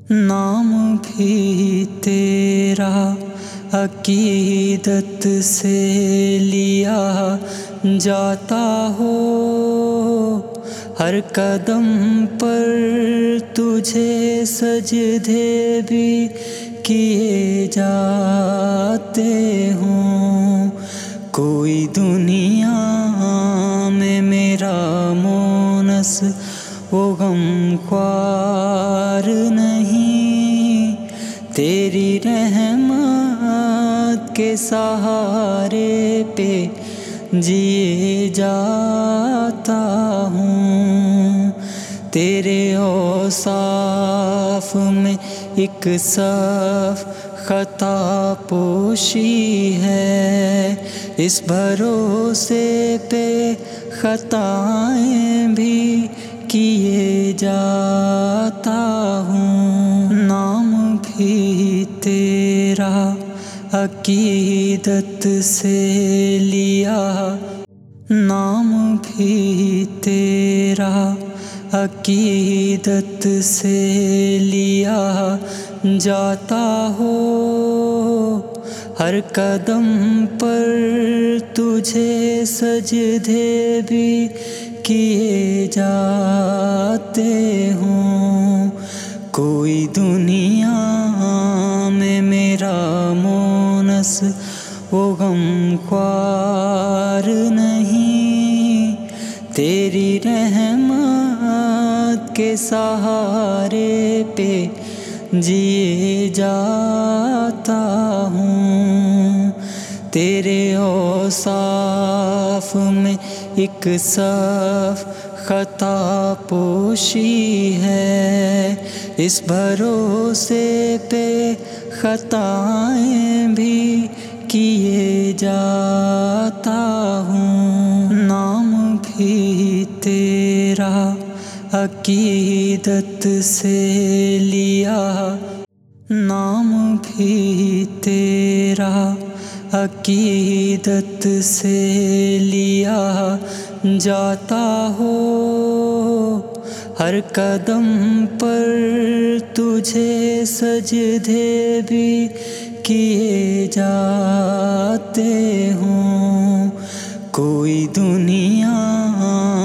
نام بھی تیرا عقیدت سے لیا جاتا ہو، ہر قدم پر تجھے سجدے بھی کیے جاتے ہوں۔ کوئی دنیا میں میرا مونس و غمخوار نہیں، تیری رحمت کے سہارے پہ جیے جاتا ہوں۔ تیرے اوصاف میں ایک صف خطا پوشی ہے، اس بھروسے پہ خطائیں بھی کیے جاتا ہوں۔ نام بھی تیرا عقیدت سے لیا، نام بھی تیرا عقیدت سے لیا جاتا ہو، ہر قدم پر تجھے سجدے بھی کیے جاتے ہوں۔ کوئی دنیا میں میرا مونس و غمخوار نہیں، تیری رحمت کے سہارے پہ جیے جاتا ہوں۔ تیرے اوصاف میں ایک صف خطا پوشی ہے، اس بھروسے پہ خطائیں بھی کیے جاتا ہوں۔ نام بھی تیرا عقیدت سے لیا، نام بھی تیرا عقیدت سے لیا جاتا ہو، ہر قدم پر تجھے سجدے بھی کیے جاتے ہوں۔ کوئی دنیا